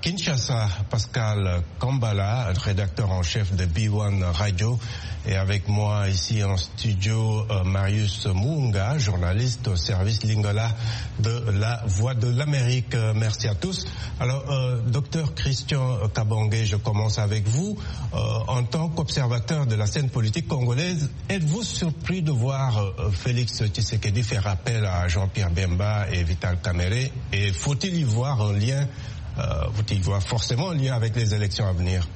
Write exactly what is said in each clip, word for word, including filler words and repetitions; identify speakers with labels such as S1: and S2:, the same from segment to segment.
S1: Kinshasa, Pascal Kambala, rédacteur en chef de B un Radio, et avec moi ici en studio euh, Marius Muunga, journaliste au service Lingala de la Voix de l'Amérique. Euh, merci à tous. Alors, euh, docteur Christian Kabongé, je commence avec vous. Euh, en tant qu'observateur de la scène politique congolaise, êtes-vous surpris de voir euh, Félix Tshisekedi faire appel à Jean-Pierre Bemba et Vital Kamerhe? Et faut-il y voir un lien, euh, faut-il y voir forcément un lien avec les élections à venir?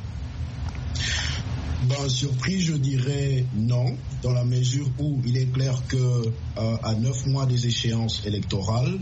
S2: Ben, surpris, je dirais non, dans la mesure où il est clair que euh, à neuf mois des échéances électorales,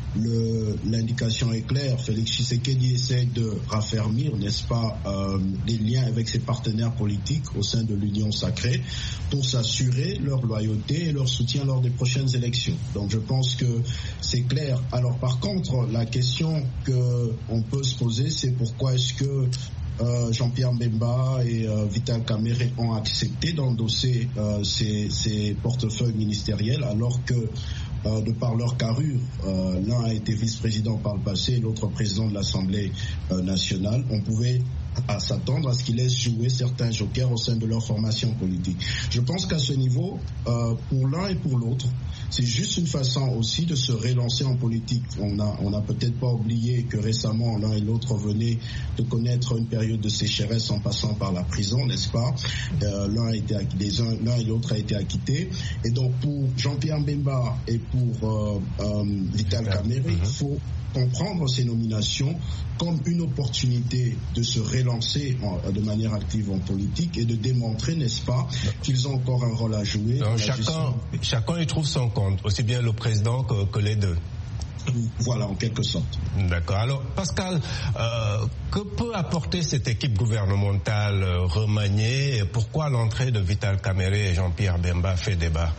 S2: l'indication est claire. Félix Tshisekedi essaie de raffermir, n'est-ce pas, euh, des liens avec ses partenaires politiques au sein de l'Union sacrée pour s'assurer leur loyauté et leur soutien lors des prochaines élections. Donc je pense que c'est clair. Alors par contre, la question qu'on peut se poser, c'est pourquoi est-ce que Euh, Jean-Pierre Bemba et euh, Vital Kamerhe ont accepté d'endosser euh, ces, ces portefeuilles ministériels alors que euh, de par leur carrure, euh, l'un a été vice-président par le passé et l'autre président de l'Assemblée euh, nationale, on pouvait à s'attendre à ce qu'ils laissent jouer certains jokers au sein de leur formation politique. Je pense qu'à ce niveau, euh, pour l'un et pour l'autre, c'est juste une façon aussi de se relancer en politique. On a, on a peut-être pas oublié que récemment l'un et l'autre venaient de connaître une période de sécheresse en passant par la prison, n'est-ce pas? euh, L'un a été les uns, l'un et l'autre a été acquitté. Et donc pour Jean-Pierre Bemba et pour euh, euh, Vital Kamerhe, il faut comprendre ces nominations comme une opportunité de se relancer en, de manière active en politique et de démontrer, n'est-ce pas, qu'ils ont encore un rôle à jouer.
S1: Donc chacun, chacun y trouve son compte, aussi bien le président que, que les deux.
S2: Voilà, en quelque sorte.
S1: D'accord. Alors, Pascal, euh, que peut apporter cette équipe gouvernementale euh, remaniée? Pourquoi l'entrée de Vital Kamerhe et Jean-Pierre Bemba fait débat?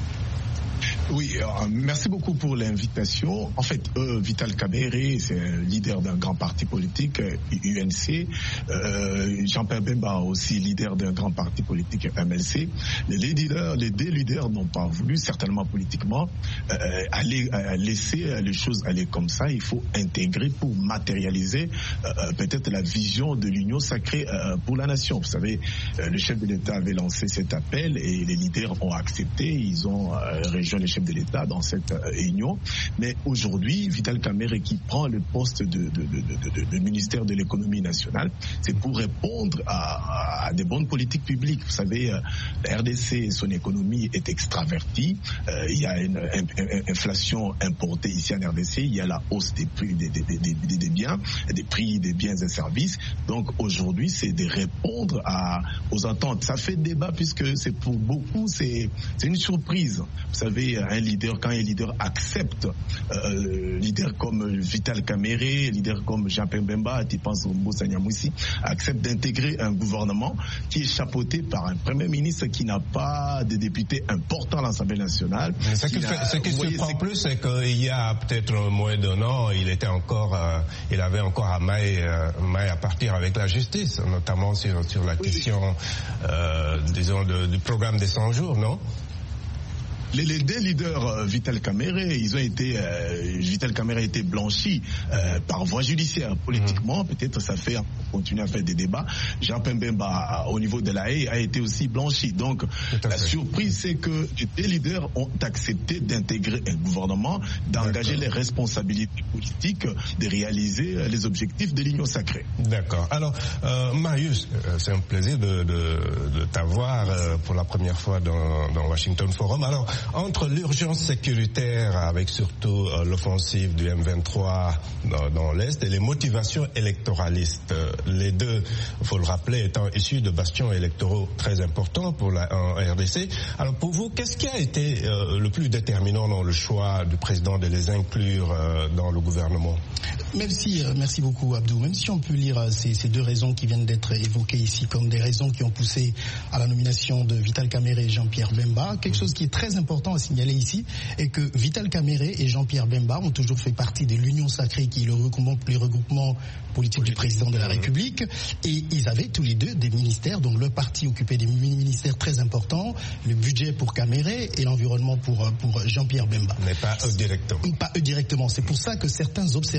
S3: Oui, euh, merci beaucoup pour l'invitation. En fait, euh, Vital Kamerhe, c'est un leader d'un grand parti politique, U N C. Euh, Jean-Pierre Bemba aussi leader d'un grand parti politique, M L C. Les, leaders, les deux leaders n'ont pas voulu, certainement politiquement, euh, aller euh, laisser les choses aller comme ça. Il faut intégrer pour matérialiser euh, peut-être la vision de l'union sacrée euh, pour la nation. Vous savez, euh, le chef de l'État avait lancé cet appel et les leaders ont accepté. Ils ont euh, rejoint les chef de l'État dans cette euh, union. Mais aujourd'hui, Vital Kamerhe qui prend le poste de, de, de, de, de, de ministère de l'économie nationale, c'est pour répondre à, à des bonnes politiques publiques. Vous savez, euh, la R D C, son économie est extravertie. Euh, il y a une, une, une inflation importée ici en R D C. Il y a la hausse des prix des, des, des, des, des biens, des prix des biens et services. Donc aujourd'hui, c'est de répondre à, aux attentes. Ça fait débat puisque c'est pour beaucoup, c'est une surprise. Vous savez, un leader, quand un leader accepte, euh, leader comme Vital Kamerhe, leader comme Jean-Pierre Bemba, tu penses au Moussa Nyamwisi, accepte d'intégrer un gouvernement qui est chapeauté par un premier ministre qui n'a pas de députés importants à l'Assemblée nationale.
S1: Mais ce qui, fait, ce qui surprend plus, c'est qu'il y a peut-être moins d'un an, il était encore, euh, il avait encore à maille, euh, maille à partir avec la justice, notamment sur, sur la question, euh, disons, de, du programme des cent jours, non?
S3: Les, les deux leaders, euh, Vital Kamerhe, ils ont été, euh, Vital Kamerhe a été blanchi euh, par voie judiciaire. Politiquement, mmh. peut-être ça fait continuer à faire des débats. Jean-Pierre Bemba, au niveau de la haie, a été aussi blanchi. Donc, la surprise, c'est que les deux leaders ont accepté d'intégrer un gouvernement, d'engager les responsabilités politiques, de réaliser les objectifs de l'Union sacrée.
S1: D'accord. Alors, euh, Marius, c'est un plaisir de, de, de t'avoir euh, pour la première fois dans, dans Washington Forum. Alors, entre l'urgence sécuritaire avec surtout euh, l'offensive du M vingt-trois dans, dans l'Est et les motivations électoralistes, euh, les deux, il faut le rappeler, étant issus de bastions électoraux très importants pour la en R D C. Alors pour vous, qu'est-ce qui a été euh, le plus déterminant dans le choix du président de les inclure euh, dans le gouvernement?
S4: Merci, euh, merci beaucoup Abdou. Même si on peut lire euh, ces, ces deux raisons qui viennent d'être évoquées ici comme des raisons qui ont poussé à la nomination de Vital Kamerhe et Jean-Pierre Bemba, quelque mmh. chose qui est très important important à signaler ici est que Vital Kamerhe et Jean-Pierre Bemba ont toujours fait partie de l'Union sacrée qui est le regroupement, le regroupement politique du président de la République, et ils avaient tous les deux des ministères, donc le parti occupait des ministères très importants, le budget pour Kamerhe et l'environnement pour, pour Jean-Pierre Bemba.
S1: Mais pas eux directement.
S4: Pas eux directement. C'est pour ça que certains observateurs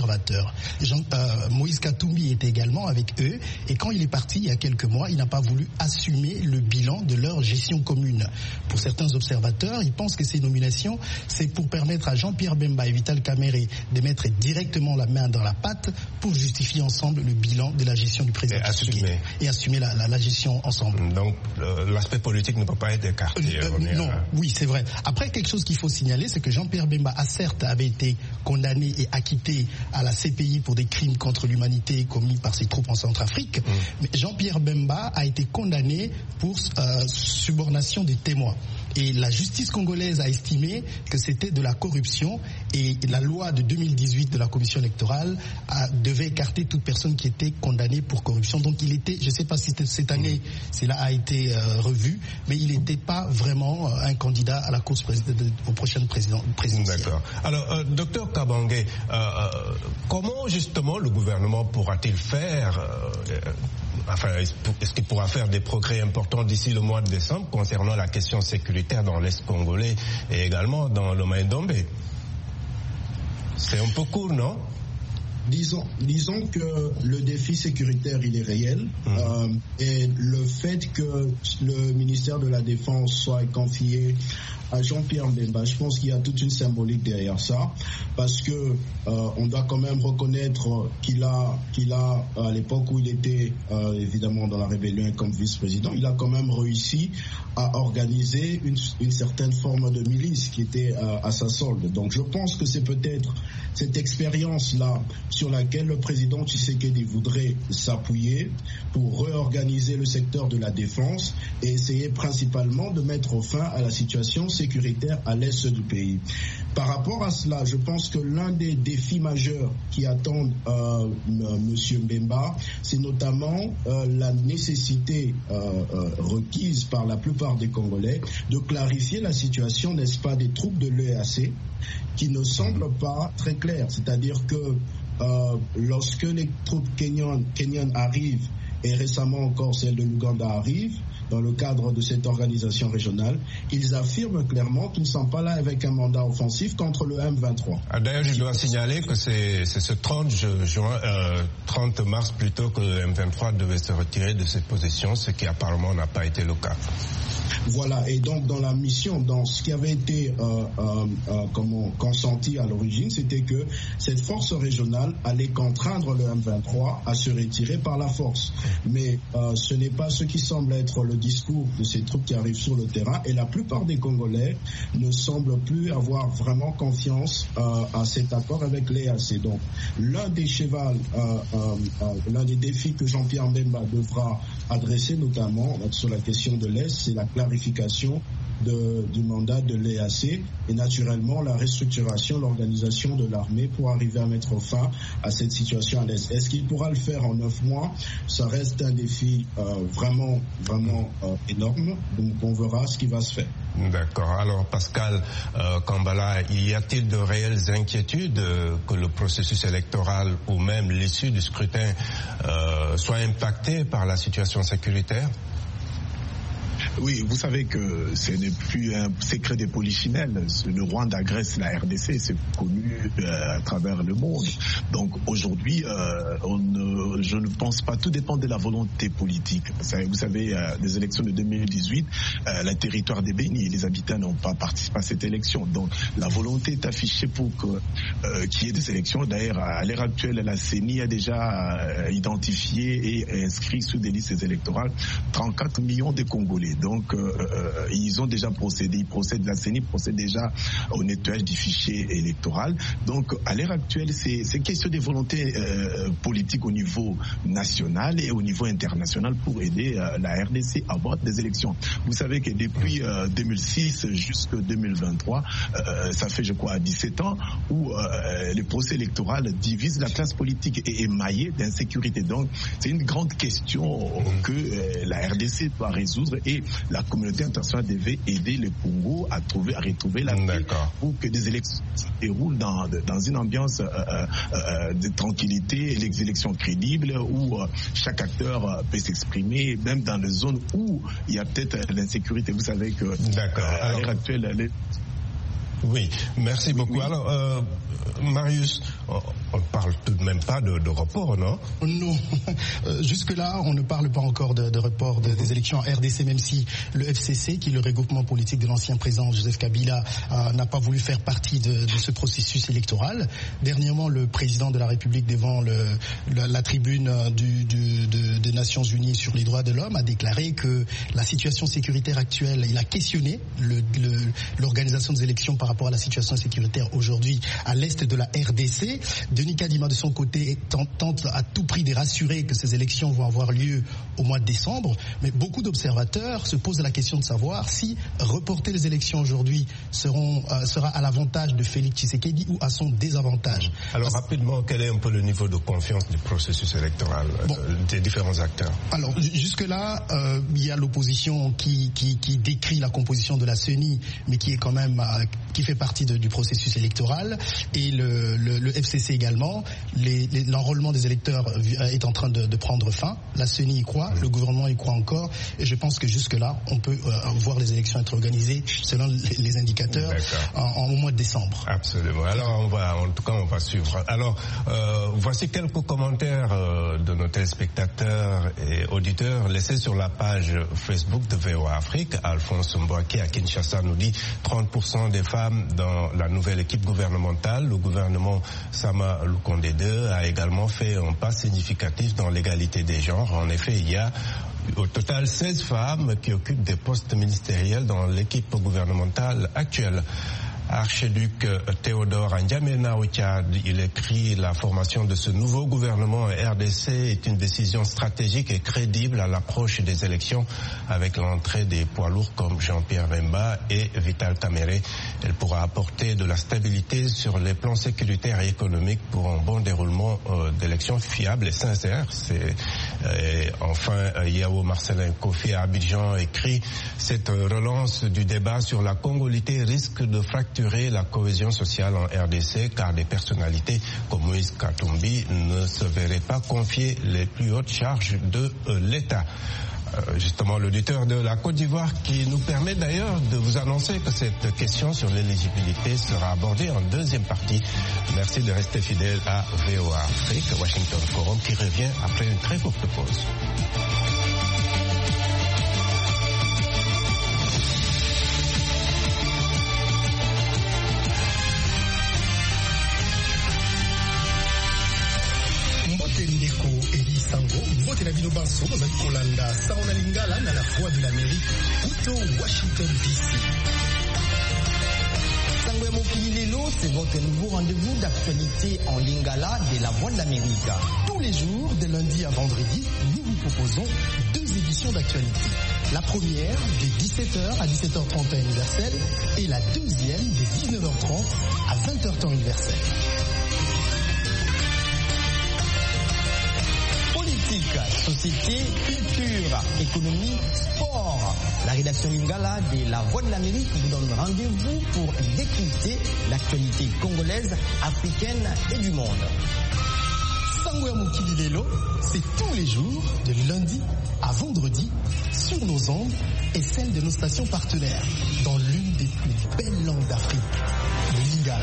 S4: observateurs. Jean, euh, Moïse Katumbi était également avec eux, et quand il est parti il y a quelques mois, il n'a pas voulu assumer le bilan de leur gestion commune. Pour certains observateurs, ils pensent que ces nominations, c'est pour permettre à Jean-Pierre Bemba et Vital Kamerhe de mettre directement la main dans la pâte pour justifier ensemble le bilan de la gestion du président
S1: et assumer,
S4: et assumer la, la, la gestion ensemble.
S1: Donc euh, l'aspect politique ne peut pas être écarté.
S4: Euh, euh, non, à... oui, c'est vrai. Après, quelque chose qu'il faut signaler, c'est que Jean-Pierre Bemba a certes avait été condamné et acquitté à la C P I pour des crimes contre l'humanité commis par ses troupes en Centrafrique, mmh. mais Jean-Pierre Bemba a été condamné pour euh, subornation des témoins. Et la justice congolaise a estimé que c'était de la corruption, et la loi de deux mille dix-huit de la commission électorale a, devait écarter toute personne qui était condamnée pour corruption. Donc il était, je ne sais pas si cette année cela a été euh, revu, mais il n'était pas vraiment euh, un candidat à la course aux prochaines présidentielles.
S1: D'accord. Alors, euh, docteur Kabangé, euh, euh, comment justement le gouvernement pourra-t-il faire euh, Enfin, est-ce qu'il pourra faire des progrès importants d'ici le mois de décembre concernant la question sécuritaire dans l'Est congolais et également dans le Mai-Ndombe? C'est un peu court, non?
S2: Disons, disons que le défi sécuritaire, il est réel. Mmh. Euh, et le fait que le ministère de la Défense soit confié à Jean-Pierre Bemba, je pense qu'il y a toute une symbolique derrière ça, parce que euh, on doit quand même reconnaître qu'il a, qu'il a à l'époque où il était euh, évidemment dans la rébellion comme vice-président, il a quand même réussi à organiser une, une certaine forme de milice qui était euh, à sa solde. Donc je pense que c'est peut-être cette expérience-là sur laquelle le président Tshisekedi voudrait s'appuyer pour réorganiser le secteur de la défense et essayer principalement de mettre fin à la situation sécuritaire à l'est du pays. Par rapport à cela, je pense que l'un des défis majeurs qui attendent euh, M. Bemba, c'est notamment euh, la nécessité euh, euh, requise par la plupart des Congolais de clarifier la situation, n'est-ce pas, des troupes de l'E A C qui ne semble pas très claire. C'est-à-dire que euh, lorsque les troupes kenyanes, kenyanes arrivent, et récemment encore celle de l'Ouganda arrive, dans le cadre de cette organisation régionale, ils affirment clairement qu'ils ne sont pas là avec un mandat offensif contre le M vingt-trois.
S1: Ah, d'ailleurs, je dois signaler que c'est, c'est ce trente, juin, euh, trente mars plutôt que le M vingt-trois devait se retirer de cette position, ce qui apparemment n'a pas été le cas.
S2: Voilà, et donc dans la mission, dans ce qui avait été euh, euh, euh, comment, consenti à l'origine, c'était que cette force régionale allait contraindre le M vingt-trois à se retirer par la force. Mais euh, ce n'est pas ce qui semble être le discours de ces troupes qui arrivent sur le terrain, et la plupart des Congolais ne semblent plus avoir vraiment confiance euh, à cet accord avec l'E A C. Donc l'un des chevals, euh, euh, euh, l'un des défis que Jean-Pierre Bemba devra adresser notamment sur la question de l'Est, c'est la clarification de, du mandat de l'E A C et naturellement la restructuration, l'organisation de l'armée pour arriver à mettre fin à cette situation à l'Est. Est-ce qu'il pourra le faire en neuf mois? Ça reste un défi euh, vraiment, vraiment euh, énorme. Donc on verra ce qui va se faire.
S1: D'accord. Alors Pascal euh, Kambala, y a-t-il de réelles inquiétudes euh, que le processus électoral ou même l'issue du scrutin euh, soit impacté par la situation sécuritaire?
S3: Oui, vous savez que ce n'est plus un secret des polichinelles. Le Rwanda agresse la R D C, c'est connu euh, à travers le monde. Donc aujourd'hui, euh, on ne, je ne pense pas, tout dépend de la volonté politique. Vous savez, euh, des élections de deux mille dix-huit, euh, le territoire des Béni et les habitants n'ont pas participé à cette élection. Donc la volonté est affichée pour que, euh, qu'il y ait des élections. D'ailleurs, à l'heure actuelle, la C E N I a déjà euh, identifié et inscrit sous des listes électorales trente-quatre millions de Congolais. Donc, euh, euh, ils ont déjà procédé, ils procèdent, la C E N I procède déjà au nettoyage du fichier électoral. Donc, à l'heure actuelle, c'est, c'est question de volonté euh, politique au niveau national et au niveau international pour aider euh, la R D C à avoir des élections. Vous savez que depuis euh, deux mille six jusqu'à deux mille vingt-trois, euh, ça fait, je crois, dix-sept ans où euh, le procès électoral divise la classe politique et émaillé d'insécurité. Donc, c'est une grande question que euh, la R D C doit résoudre et la communauté internationale devait aider le Congo à trouver, à retrouver la paix pour que des élections se déroulent dans, dans une ambiance euh, euh, de tranquillité, les élections crédibles où euh, chaque acteur euh, peut s'exprimer, même dans les zones où il y a peut-être l'insécurité. Vous savez que
S1: D'accord.
S3: Euh, à l'heure actuelle, les...
S1: Oui, merci beaucoup. Oui. Alors, euh, Marius, on ne parle tout de même pas de, de report, non?
S4: Non. Euh, jusque-là, on ne parle pas encore de, de report de, des élections en R D C, même si le F C C, qui est le regroupement politique de l'ancien président Joseph Kabila, euh, n'a pas voulu faire partie de, de ce processus électoral. Dernièrement, le président de la République, devant le, la, la tribune du, du, de, des Nations Unies sur les droits de l'homme, a déclaré que la situation sécuritaire actuelle, il a questionné le, le, l'organisation des élections par rapport à la situation sécuritaire aujourd'hui à l'est de la R D C. Denis Kadima, de son côté, tente à tout prix de rassurer que ces élections vont avoir lieu au mois de décembre. Mais beaucoup d'observateurs se posent la question de savoir si reporter les élections aujourd'hui seront, euh, sera à l'avantage de Félix Tshisekedi ou à son désavantage.
S1: Alors, Parce... rapidement, quel est un peu le niveau de confiance du processus électoral bon. euh, des différents acteurs?
S4: Alors, jusque-là, euh, il y a l'opposition qui, qui, qui décrit la composition de la C E N I, mais qui est quand même, euh, qui fait partie de, du processus électoral, et le, le, le F C C également. Les, les, l'enrôlement des électeurs est en train de, de prendre fin. La C E N I y croit, le gouvernement y croit encore, et je pense que jusque-là, on peut euh, voir les élections être organisées selon les, les indicateurs en, en, au mois de décembre.
S1: Absolument. Alors, on va, en tout cas, on va suivre. Alors, euh, voici quelques commentaires euh, de nos téléspectateurs et auditeurs laissés sur la page Facebook de V O A Afrique. Alphonse Mbouaké à Kinshasa nous dit trente pour cent des femmes dans la nouvelle équipe gouvernementale. Le gouvernement Sama Lukonde deux a également fait un pas significatif dans l'égalité des genres. En effet, il y a au total seize femmes qui occupent des postes ministériels dans l'équipe gouvernementale actuelle. Archiduc Théodore N'Djamena au Tchad, il écrit: la formation de ce nouveau gouvernement R D C est une décision stratégique et crédible à l'approche des élections, avec l'entrée des poids lourds comme Jean-Pierre Bemba et Vital Kamerhe. Elle pourra apporter de la stabilité sur les plans sécuritaires et économiques pour un bon déroulement euh, d'élections fiables et sincères. C'est, euh, enfin, Yao Marcelin Kofi à Abidjan écrit: cette relance du débat sur la congolité risque de fracturer la cohésion sociale en R D C, car des personnalités comme Moïse Katumbi ne se verraient pas confier les plus hautes charges de euh, l'État. Euh, justement, l'auditeur de la Côte d'Ivoire qui nous permet d'ailleurs de vous annoncer que cette question sur l'éligibilité sera abordée en deuxième partie. Merci de rester fidèle à V O A Afrique, Washington Forum, qui revient après une très courte pause.
S5: Vote la Bino Banso, Mozambique Kolanda, Saona Lingala, dans la voix de l'Amérique, Uto, Washington D C.
S6: Sangwe Mokili Lelo, c'est votre nouveau rendez-vous d'actualité en Lingala de la voix de l'Amérique.
S4: Tous les jours, de lundi à vendredi, nous vous proposons deux éditions d'actualité. La première, de dix-sept heures à dix-sept heures trente temps universel, et la deuxième, de dix-neuf heures trente à vingt heures temps universel.
S6: Société, culture, économie, sport. La rédaction Lingala de la Voix de l'Amérique vous donne rendez-vous pour décrypter l'actualité congolaise, africaine et du monde.
S4: Sangwe Mokili Lelo, c'est tous les jours, de lundi à vendredi, sur nos ondes et celles de nos stations partenaires, dans l'une des plus belles langues d'Afrique, le Lingala.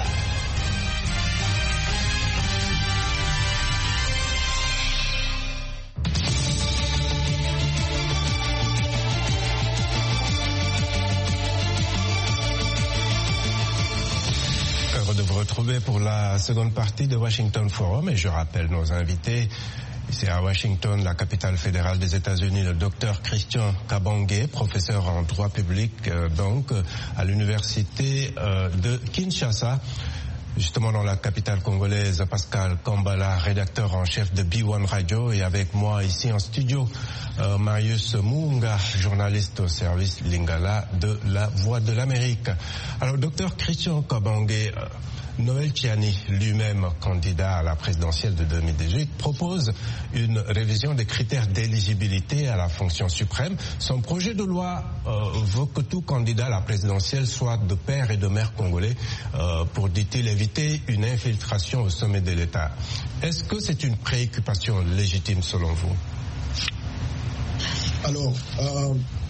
S1: Retrouver pour la seconde partie de Washington Forum, et je rappelle nos invités. C'est à Washington, la capitale fédérale des États-Unis, le docteur Christian Kabange, professeur en droit public euh, donc à l'université euh, de Kinshasa. Justement dans la capitale congolaise, Pascal Kambala, rédacteur en chef de B un Radio, et avec moi ici en studio, euh, Marius Mounga, journaliste au service Lingala de la Voix de l'Amérique. Alors, docteur Christian Kabange, euh, Noël Tchiani, lui-même candidat à la présidentielle de deux mille dix-huit, propose une révision des critères d'éligibilité à la fonction suprême. Son projet de loi euh, veut que tout candidat à la présidentielle soit de père et de mère congolais euh, pour, dit-il, éviter une infiltration au sommet de l'État. Est-ce que c'est une préoccupation légitime selon vous?
S2: Alors, euh,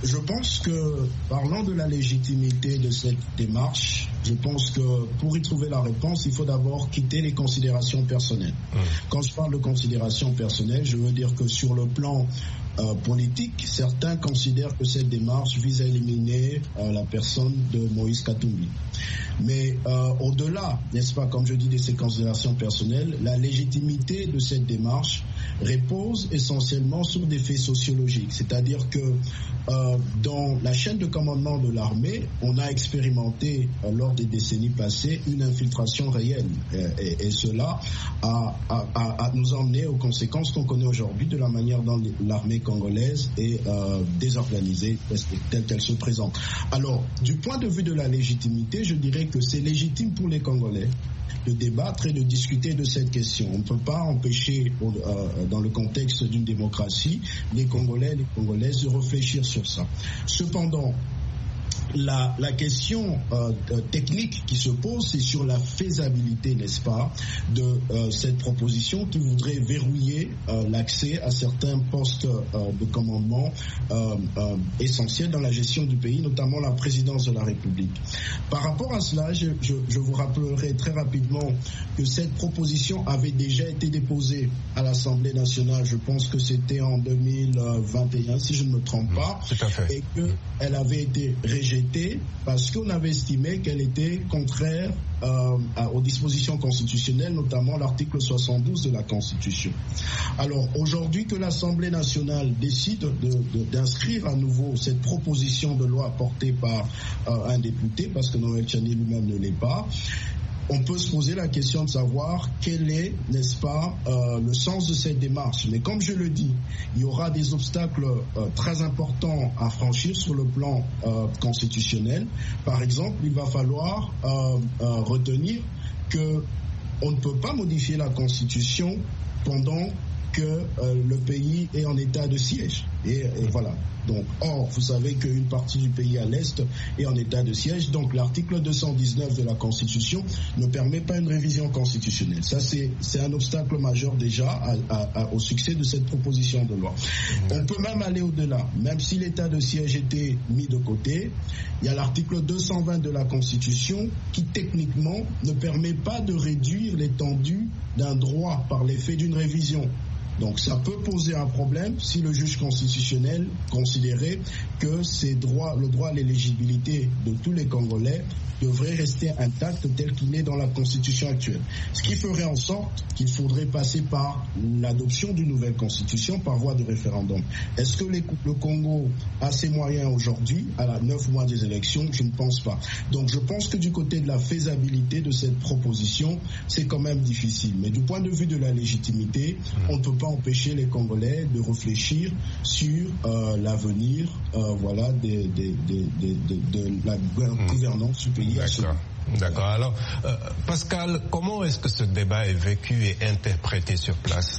S2: je pense que, parlant de la légitimité de cette démarche, je pense que pour y trouver la réponse, il faut d'abord quitter les considérations personnelles. Mmh. Quand je parle de considérations personnelles, je veux dire que sur le plan Euh, politique, certains considèrent que cette démarche vise à éliminer euh, la personne de Moïse Katumbi. Mais euh, au-delà, n'est-ce pas, comme je dis, de ces considérations personnelles, la légitimité de cette démarche repose essentiellement sur des faits sociologiques. C'est-à-dire que euh, dans la chaîne de commandement de l'armée, on a expérimenté euh, lors des décennies passées une infiltration réelle. Et, et, et cela a, a, a, a nous emmené aux conséquences qu'on connaît aujourd'hui de la manière dont l'armée congolaise est euh, désorganisée telle qu'elle se présente. Alors, du point de vue de la légitimité, je dirais que c'est légitime pour les Congolais de débattre et de discuter de cette question. On ne peut pas empêcher, euh, dans le contexte d'une démocratie, les Congolais et les Congolaises de réfléchir sur ça. Cependant, La, la question euh, technique qui se pose, c'est sur la faisabilité, n'est-ce pas, de euh, cette proposition qui voudrait verrouiller euh, l'accès à certains postes euh, de commandement euh, euh, essentiels dans la gestion du pays, notamment la présidence de la République. Par rapport à cela, je, je, je vous rappellerai très rapidement que cette proposition avait déjà été déposée à l'Assemblée nationale, je pense que c'était en deux mille vingt et un, si je ne me trompe pas,
S1: Tout à fait.
S2: et qu'elle avait été rejetée parce qu'on avait estimé qu'elle était contraire euh, à, aux dispositions constitutionnelles, notamment l'article soixante-douze de la Constitution. Alors aujourd'hui que l'Assemblée nationale décide de, de, d'inscrire à nouveau cette proposition de loi portée par euh, un député, parce que Noël Tchani lui-même ne l'est pas, on peut se poser la question de savoir quel est, n'est-ce pas, euh, le sens de cette démarche. Mais comme je le dis, il y aura des obstacles euh, très importants à franchir sur le plan euh, constitutionnel. Par exemple, il va falloir euh, euh, retenir que on ne peut pas modifier la Constitution pendant que euh, le pays est en état de siège. Et, et voilà. Donc, or, vous savez qu'une partie du pays à l'Est est en état de siège. Donc, l'article deux cent dix-neuf de la Constitution ne permet pas une révision constitutionnelle. Ça, c'est, c'est un obstacle majeur déjà à, à, à, au succès de cette proposition de loi. On peut même aller au-delà. Même si l'état de siège était mis de côté, il y a l'article deux cent vingt de la Constitution qui, techniquement, ne permet pas de réduire l'étendue d'un droit par l'effet d'une révision. Donc ça peut poser un problème si le juge constitutionnel considérait que ces droits, le droit à l'éligibilité de tous les Congolais devrait rester intact tel qu'il est dans la Constitution actuelle. Ce qui ferait en sorte qu'il faudrait passer par l'adoption d'une nouvelle Constitution par voie de référendum. Est-ce que les, le Congo a ces moyens aujourd'hui, à la neuf mois des élections? Je ne pense pas. Donc je pense que du côté de la faisabilité de cette proposition, c'est quand même difficile. Mais du point de vue de la légitimité, on ne peut pas empêcher les Congolais de réfléchir sur euh, l'avenir euh, voilà, de, de, de, de, de, de la gouvernance du pays.
S1: D'accord. D'accord. Alors, euh, Pascal, comment est-ce que ce débat est vécu et interprété sur place?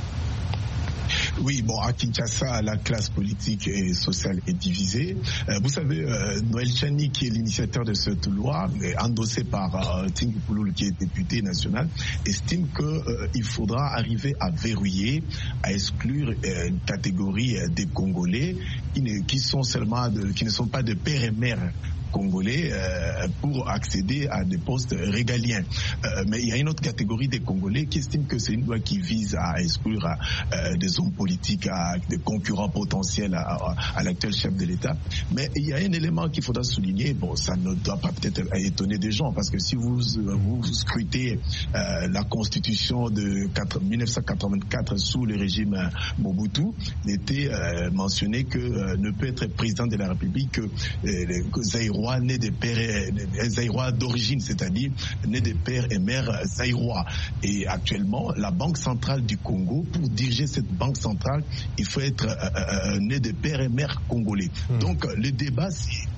S3: Oui, bon, à Kinshasa, la classe politique et sociale est divisée. Euh, vous savez, euh, Noël Tchani, qui est l'initiateur de cette loi, endossée par euh, Tingi Pouloulou, qui est député national, estime qu'il euh, faudra arriver à verrouiller, à exclure euh, une catégorie euh, des Congolais qui ne, qui sont seulement de, qui ne sont pas de père et mère congolais euh, pour accéder à des postes régaliens. Euh, mais il y a une autre catégorie des Congolais qui estime que c'est une loi qui vise à exclure euh, des hommes politiques, à, des concurrents potentiels à, à, à l'actuel chef de l'État. Mais il y a un élément qu'il faudra souligner, bon, ça ne doit pas peut-être étonner des gens, parce que si vous, vous scrutez euh, la constitution de mille neuf cent quatre-vingt-quatre sous le régime Mobutu, il était euh, mentionné que euh, ne peut être président de la République que, euh, que Zaïrois né des pères, Zaïrois d'origine, c'est-à-dire né des pères et mères zaïrois. Et actuellement, la Banque centrale du Congo, pour diriger cette banque centrale, il faut être euh, euh, né des pères et mères congolais. Mmh. Donc, le débat, c'est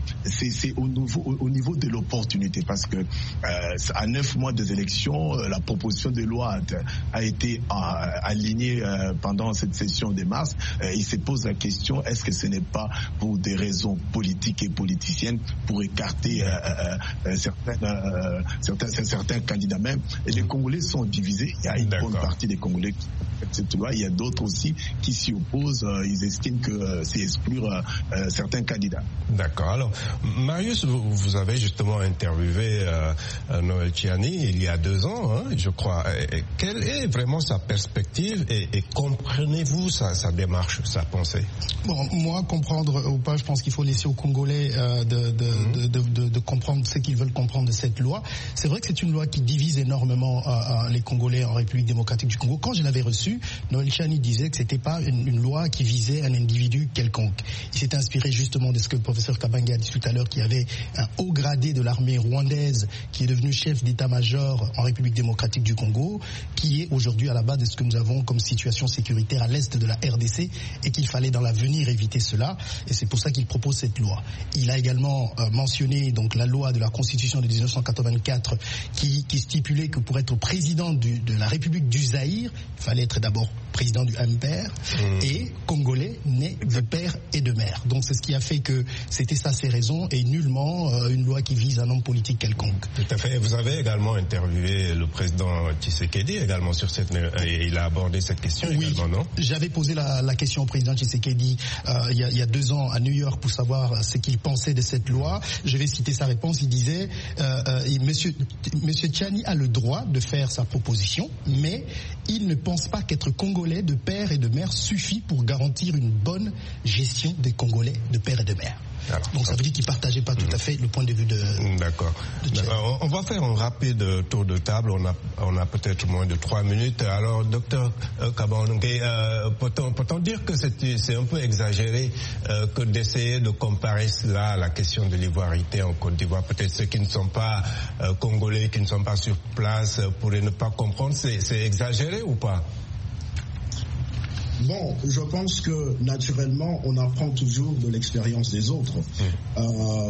S3: c'est, c'est au, niveau, au, au niveau de l'opportunité, parce que euh, à neuf mois des élections, euh, la proposition de loi a, a été euh, alignée euh, pendant cette session de mars. Euh, il se pose la question, est-ce que ce n'est pas pour des raisons politiques et politiciennes, pour écarter euh, euh, certains, euh, certains, certains candidats même. Et les Congolais sont divisés. Il y a une D'accord. bonne partie des Congolais qui acceptent cette loi. Il y a d'autres aussi qui s'y opposent. Ils estiment que c'est exclure euh, certains candidats.
S1: D'accord. Alors, Marius, vous, vous avez justement interviewé euh, Noël Tchiani il y a deux ans, hein, je crois. Et, et quelle est vraiment sa perspective et, et comprenez-vous sa, sa démarche, sa pensée?
S4: Bon, moi, comprendre ou pas, je pense qu'il faut laisser aux Congolais euh, de, de, mmh. de, de, de, de comprendre ce qu'ils veulent comprendre de cette loi. C'est vrai que c'est une loi qui divise énormément euh, euh, les Congolais en République démocratique du Congo. Quand je l'avais reçu, Noël Tchiani disait que c'était pas une, une loi qui visait un individu quelconque. Il s'est inspiré justement de ce que le professeur Kabanga a dit tout à l'heure, qu'il y avait un haut gradé de l'armée rwandaise qui est devenu chef d'état-major en République démocratique du Congo, qui est aujourd'hui à la base de ce que nous avons comme situation sécuritaire à l'est de la R D C, et qu'il fallait dans l'avenir éviter cela, et c'est pour ça qu'il propose cette loi. Il a également euh, mentionné donc la loi de la Constitution de dix-neuf cent quatre-vingt-quatre qui, qui stipulait que pour être président du, de la République du Zaïre, il fallait être d'abord président du M P R mmh. et congolais né de père et de mère. Donc c'est ce qui a fait que c'était ça ses raisons, et nullement euh, une loi qui vise un homme politique quelconque.
S1: Tout à fait. Vous avez également interviewé le président Tshisekedi également sur cette, et il a abordé cette question
S4: oui,
S1: également, non?
S4: J'avais posé la, la question au président Tshisekedi euh, il, y a, il y a deux ans à New York pour savoir ce qu'il pensait de cette loi. Je vais citer sa réponse. Il disait euh, euh, Monsieur, Monsieur Tchiani a le droit de faire sa proposition, mais il ne pense pas qu'être Congolais de père et de mère suffit pour garantir une bonne gestion des Congolais de père et de mère. Alors, donc ça veut dire qu'il ne partageait pas tout à fait le point de vue de...
S1: D'accord. De on va faire un rapide tour de table. On a, on a peut-être moins de trois minutes. Alors, docteur Kabanga, euh, peut-on, peut-on dire que c'est, c'est un peu exagéré euh, que d'essayer de comparer cela à la question de l'ivoirité en Côte d'Ivoire? Peut-être ceux qui ne sont pas euh, congolais, qui ne sont pas sur place, euh, pourraient ne pas comprendre. C'est, c'est exagéré ou pas?
S2: Bon, je pense que naturellement, on apprend toujours de l'expérience des autres. Mmh. Euh,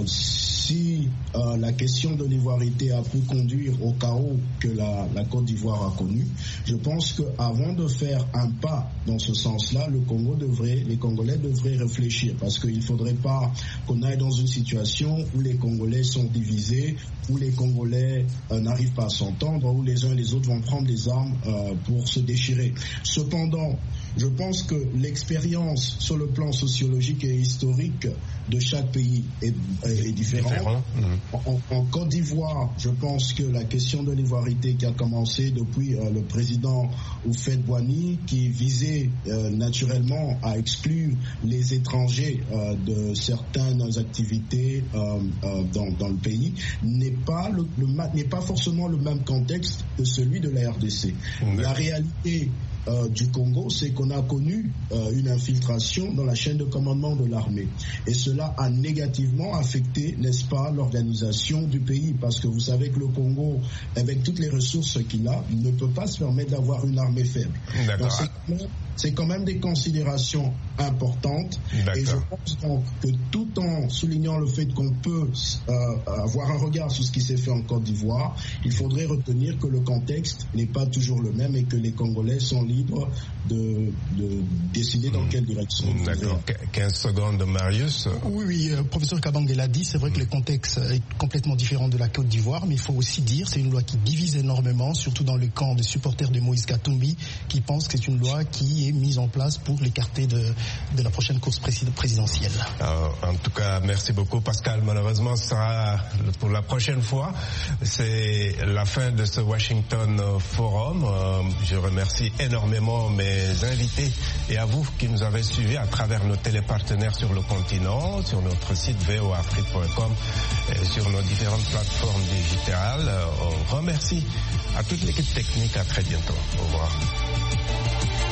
S2: si euh, la question de l'ivoirité a pu conduire au chaos que la, la Côte d'Ivoire a connu, je pense qu'avant de faire un pas dans ce sens-là, le Congo devrait, les Congolais devraient réfléchir, parce qu'il ne faudrait pas qu'on aille dans une situation où les Congolais sont divisés, où les Congolais euh, n'arrivent pas à s'entendre, où les uns et les autres vont prendre des armes euh, pour se déchirer. Cependant, je pense que l'expérience sur le plan sociologique et historique de chaque pays est, est différente. Différent. Mmh. En, en Côte d'Ivoire, je pense que la question de l'ivoirité qui a commencé depuis euh, le président Houphouët-Boigny, qui visait euh, naturellement à exclure les étrangers euh, de certaines activités euh, euh, dans, dans le pays, n'est pas, le, le, n'est pas forcément le même contexte que celui de la R D C. Mmh. La réalité Euh, du Congo, c'est qu'on a connu euh, une infiltration dans la chaîne de commandement de l'armée. Et cela a négativement affecté, n'est-ce pas, l'organisation du pays. Parce que vous savez que le Congo, avec toutes les ressources qu'il a, ne peut pas se permettre d'avoir une armée faible. Donc c'est quand même, c'est quand même des considérations importantes. D'accord. Et je pense donc que tout en soulignant le fait qu'on peut euh, avoir un regard sur ce qui s'est fait en Côte d'Ivoire, il faudrait retenir que le contexte n'est pas toujours le même et que les Congolais sont libres de, de décider dans quelle direction.
S1: D'accord. quinze secondes de Marius.
S4: Oui, oui, euh, professeur Kabanga l'a dit, c'est vrai que le contexte est complètement différent de la Côte d'Ivoire, mais il faut aussi dire, c'est une loi qui divise énormément, surtout dans le camp des supporters de Moïse Katumbi, qui pensent que c'est une loi qui est mise en place pour l'écarter de, de la prochaine course présidentielle.
S1: Alors, en tout cas, merci beaucoup Pascal. Malheureusement, ce sera pour la prochaine fois. C'est la fin de ce Washington Forum. Euh, je remercie énormément mes invités et à vous qui nous avez suivis à travers nos télépartenaires sur le continent, sur notre site v o afrique point com et sur nos différentes plateformes digitales. On remercie à toute l'équipe technique. À très bientôt. Au revoir.